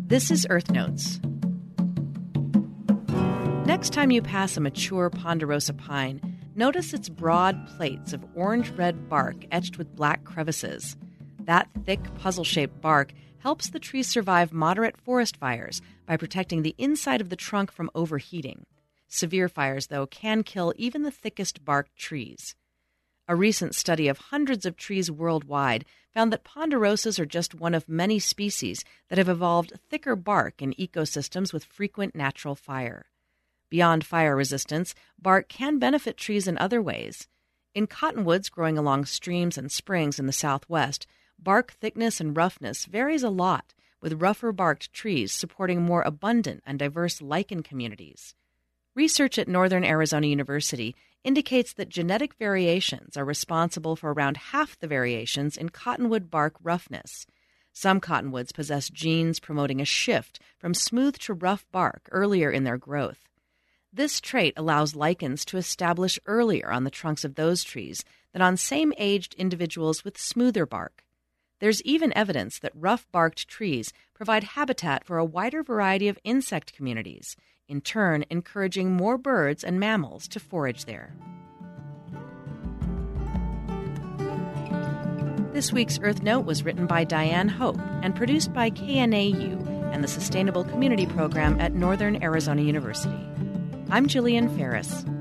This is Earth Notes. Next time you pass a mature ponderosa pine, notice its broad plates of orange-red bark etched with black crevices. That thick, puzzle-shaped bark helps the tree survive moderate forest fires by protecting the inside of the trunk from overheating. Severe fires, though, can kill even the thickest barked trees. A recent study of hundreds of trees worldwide found that ponderosas are just one of many species that have evolved thicker bark in ecosystems with frequent natural fire. Beyond fire resistance, bark can benefit trees in other ways. In cottonwoods growing along streams and springs in the Southwest, bark thickness and roughness varies a lot, with rougher-barked trees supporting more abundant and diverse lichen communities. Research at Northern Arizona University indicates that genetic variations are responsible for around half the variations in cottonwood bark roughness. Some cottonwoods possess genes promoting a shift from smooth to rough bark earlier in their growth. This trait allows lichens to establish earlier on the trunks of those trees than on same-aged individuals with smoother bark. There's even evidence that rough-barked trees provide habitat for a wider variety of insect communities, in turn encouraging more birds and mammals to forage there. This week's Earth Note was written by Diane Hope and produced by KNAU and the Sustainable Community Program at Northern Arizona University. I'm Jillian Ferris.